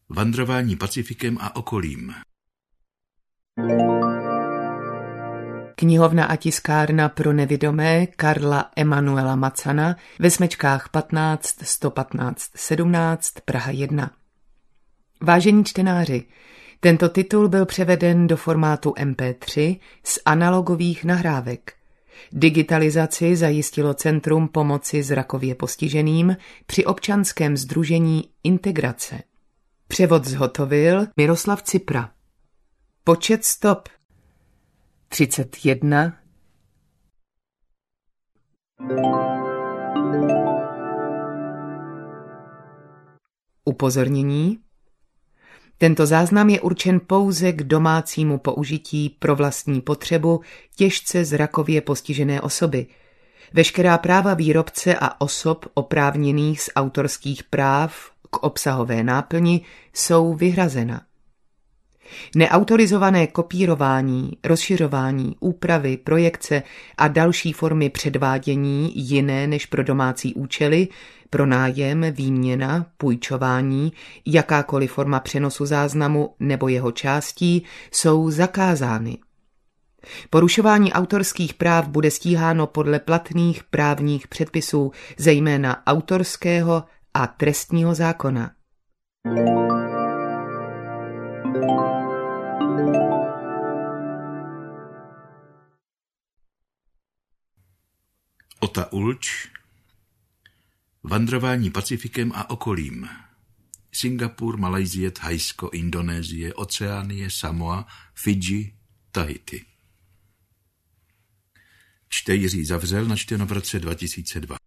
Vandrování Pacifikem a okolím. Knihovna a tiskárna pro nevidomé Karla Emanuela Macana ve smečkách 15 115 17 Praha 1. Vážení čtenáři, tento titul byl převeden do formátu MP3 z analogových nahrávek. Digitalizaci zajistilo Centrum pomoci zrakově postiženým při občanském sdružení Integrace. Převod zhotovil Miroslav Cipra. Počet stop 31. Upozornění. Tento záznam je určen pouze k domácímu použití pro vlastní potřebu těžce zrakově postižené osoby. Veškerá práva výrobce a osob oprávněných z autorských práv k obsahové náplni jsou vyhrazena. Neautorizované kopírování, rozšiřování, úpravy, projekce a další formy předvádění jiné než pro domácí účely, pronájem, výměna, půjčování, jakákoliv forma přenosu záznamu nebo jeho částí jsou zakázány. Porušování autorských práv bude stíháno podle platných právních předpisů, zejména autorského a trestního zákona. Ota Ulč. Vandrování Pacifikem a okolím. Singapur, Malajsie, Thajsko, Indonésie, Oceánie, Samoa, Fidži, Tahiti. Čte Jiří Zavřel, načteno v roce 2002.